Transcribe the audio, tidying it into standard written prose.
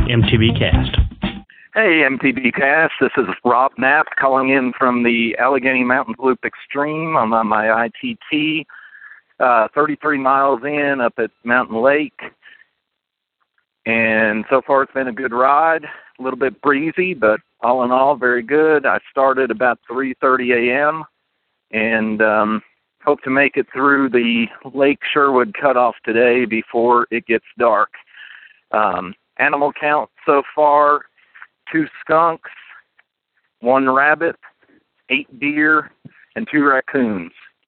MTB Cast. Hey, MTB Cast. This is Rob Knapp calling in from the Allegheny Mountains Loop Extreme. I'm on my ITT, 33 miles in up at Mountain Lake. And so far it's been a good ride, a little bit breezy, but all in all, very good. I started about 3:30 a.m. and hope to make it through the Lake Sherwood cutoff today before it gets dark. Animal count so far, 2 skunks, 1 rabbit, 8 deer, and 2 raccoons.